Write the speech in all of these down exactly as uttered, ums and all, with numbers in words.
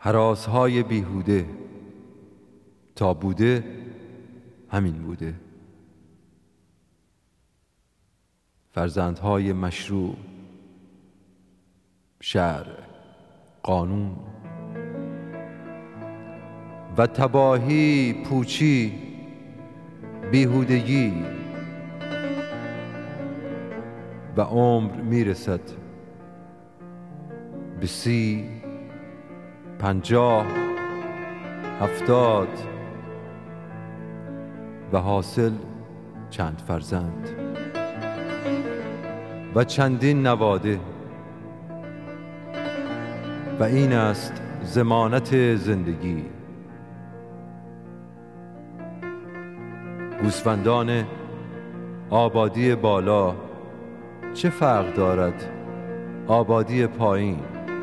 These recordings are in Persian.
هراس‌های بیهوده، تا بوده همین بوده. فرزندهای مشروع، شرع، قانون و تباهی، پوچی، بیهودگی و عمر میرسد به سی، پنجاه، هفتاد و حاصل چند فرزند و چندین نواده. و این است ضمانت زندگی. گوسفندان آبادی بالا چه فرق دارد آبادی پایین؟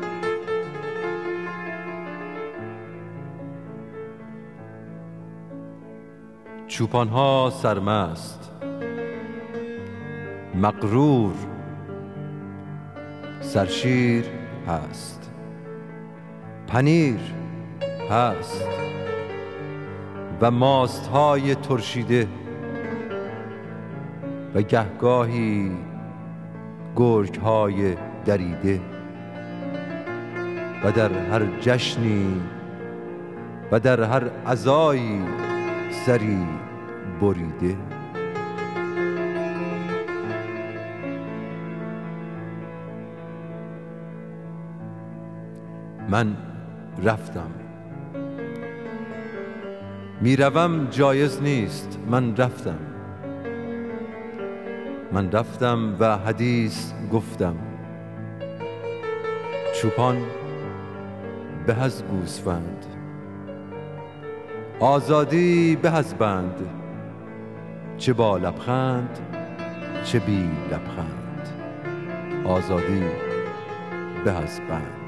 چوپانها سرمست، مغرور، سرشیر هست، پنیر هست و ماستهای ترشیده و گهگاهی گرگ‌های دریده و در هر جشنی و در هر عزایی سری بریده. من رفتم، میروم جایز نیست. من رفتم، من رفتم و حدیث گفتم. چوپان به از گوسفند، آزادی به از بند، چه با لبخند چه بی لبخند. آزادی به از بند.